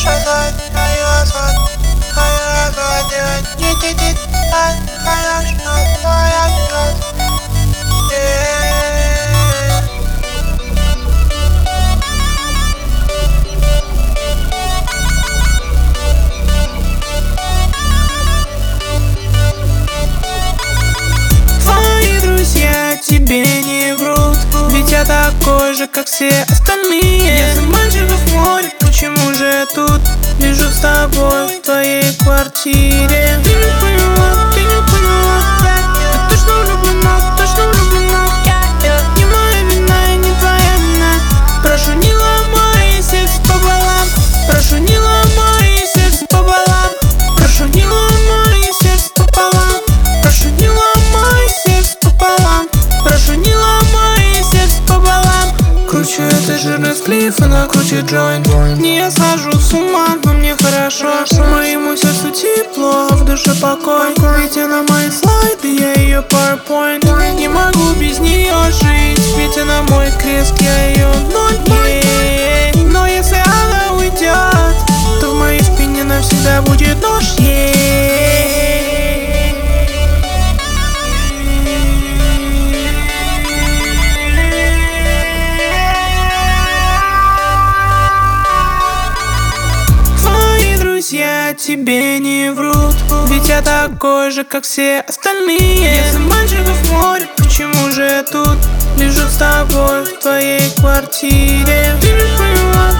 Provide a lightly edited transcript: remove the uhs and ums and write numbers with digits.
Тебе не врут, ведь я такой же, как все остальные. Я за мальчиков в море, почему же я тут лежу с тобой в твоей квартире? Ты не поняла, я точно влюблена, это не моя вина и не твоя вина. Прошу, не ломай сердце пополам, прошу, не ломай сердце пополам, прошу, не ломай сердце пополам, прошу, не ломай сердце пополам. Прошу, не ломай сердце пополам. Кручу этот жирный сплив и накручу джойнт. Не я схожу с ума, но мне хорошо. Моему сердцу тепло, а в душе покой. Ведь она мои слайды, я ее PowerPoint. Не могу без нее жить, ведь она мой крест, я ее ноль. Но если она уйдет, то в моей спине навсегда будет нож. Я тебе не врут, ведь я такой же, как все остальные. Я за мальчиков в море, почему же я тут лежу с тобой в твоей квартире? Ты не поняла,